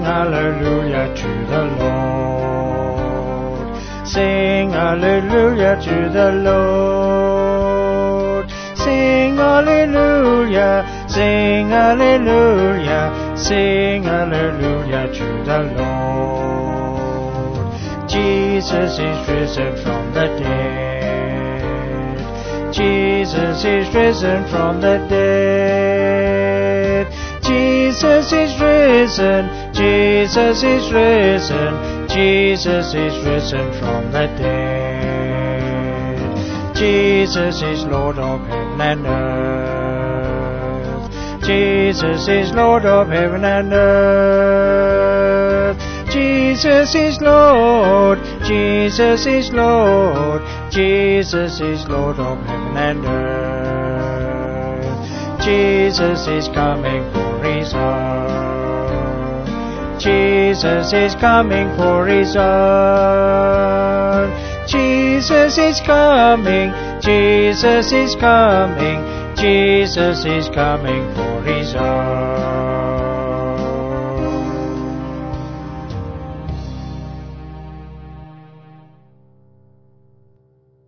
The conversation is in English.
hallelujah to the Lord. Sing hallelujah to the Lord. Sing hallelujah, sing hallelujah, sing hallelujah to the Lord. Jesus is risen from the dead. Jesus is risen from the dead. Jesus is risen, Jesus is risen, Jesus is risen from the dead. Jesus is Lord of heaven and earth. Jesus is Lord of heaven and earth. Jesus is Lord, Jesus is Lord, Jesus is Lord of heaven and earth. Jesus is coming for his own. Jesus is coming for his own. Jesus is coming, Jesus is coming, Jesus is coming for his own.